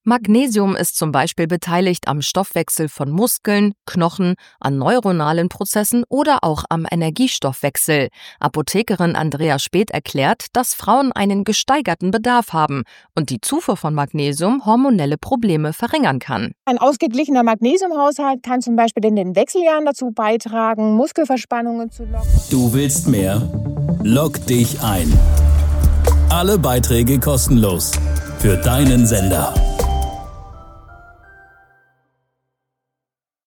Magnesium ist zum Beispiel beteiligt am Stoffwechsel von Muskeln, Knochen, an neuronalen Prozessen oder auch am Energiestoffwechsel. Apothekerin Andrea Speth erklärt, dass Frauen einen gesteigerten Bedarf haben und die Zufuhr von Magnesium hormonelle Probleme verringern kann. Ein ausgeglichener Magnesiumhaushalt kann zum Beispiel in den Wechseljahren dazu beitragen, Muskelverspannungen zu lockern. Du willst mehr? Log dich ein. Alle Beiträge kostenlos. Für deinen Sender.